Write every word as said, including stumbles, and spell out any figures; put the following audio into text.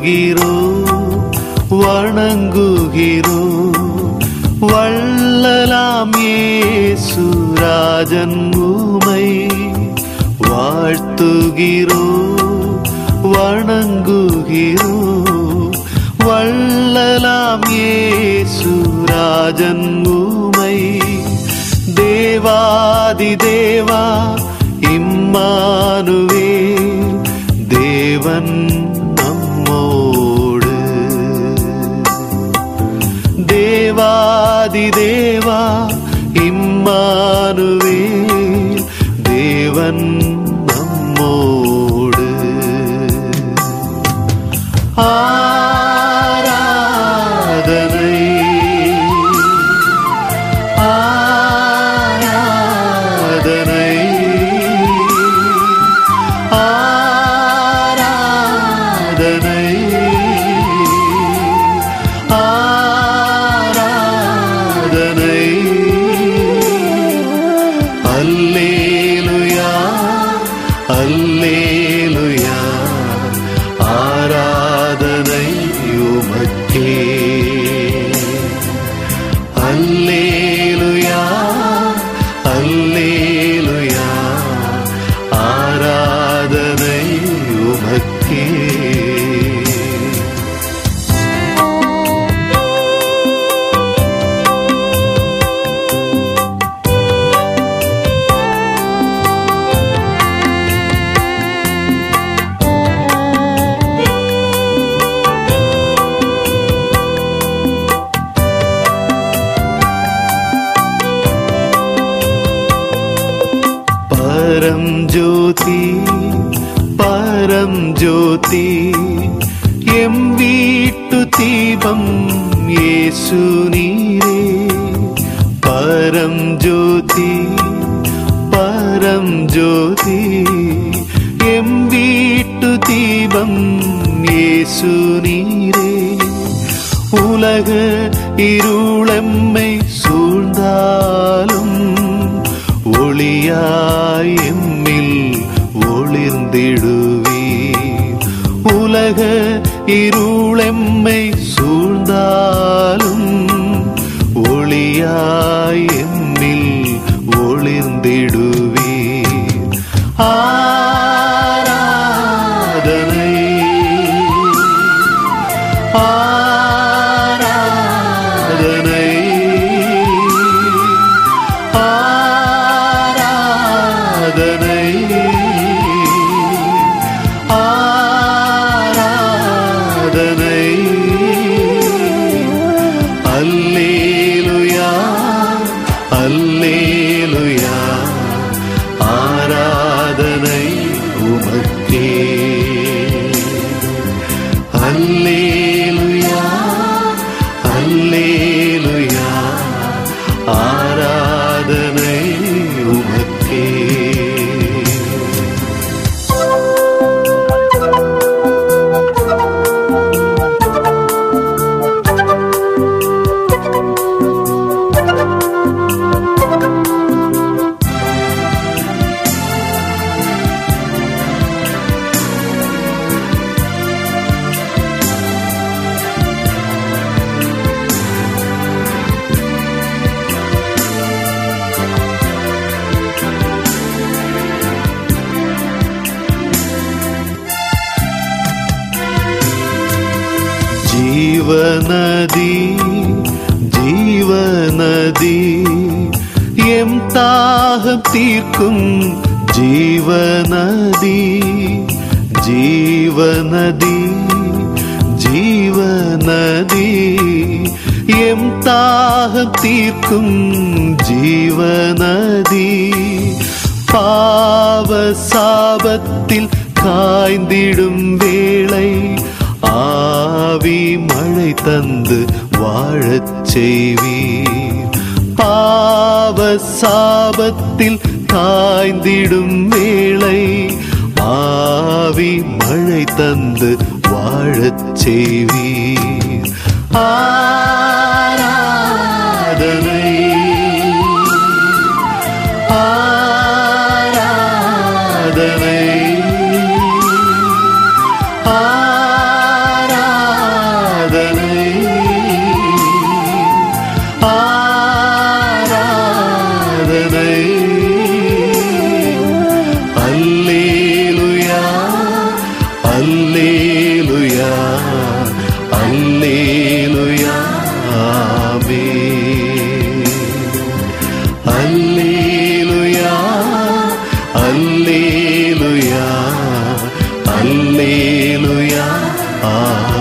வாழ்த்துகிறோ வணங்குகிறோ வள்ளலாம் இயேசு ராஜன் உம்மை வாழ்த்துகிறோ வணங்குகிறோ வள்ளலாம் இயேசு ராஜன் உம்மை தேவாதி தேவா இம்மானுவேல் தேவன் நம்மோடு தேவாதி தேவா இம்மானுவேல் தேவன் நம்மோடு ஆராதனை ஆராதனை ஆராதனை ஆராதனை அல்லேலூயா அல்லேலூயா ஆராதனை உமக்கே அல்லேலூயா அல்லேலூயா ஆராதனை உமக்கே பரம் ஜோதி பரம் ஜோதி எம் வீட்டு தீபம் இயேசு நீரே பரம் ஜோதி பரம் ஜோதி எம் வீட்டு தீபம் இயேசு நீரே உலக இருளெம்மை சூழ்ந்தாலும் ஒளியாய் எம்மில் ஒளிர்ந்திடுவீர் உலக இருளெம்மை சூழ்ந்தாலும் ஒளியாய் எம்மில் ஒளிர்ந்திடுவீர் ஆராதனை ஆராதனை ஆராதனை ஆராதனை அல்லேலூயா அல்லேலூயா ஆராதனை உமக்கே அல்லேலூயா அல்லேலூயா ஆராதனை உமக்கே ஜீவநதி ஜீவநதி எம் தாகம் தீர்க்கும் ஜீவநதி ஜீவநதி ஜீவநதி எம் தாகம் தீர்க்கும் ஜீவநதி பாவ சாபத்தில் காய்ந்திடும் வேளை ஆவி மழை தந்து வாழச் செய்வீர் பாவ சாபத்தில் காய்ந்திடும் வேளை ஆவி மழை தந்து வாழச் செய்வீர் ஆராதனை ஆராதனை ஆராதனை அல்லேலூயா.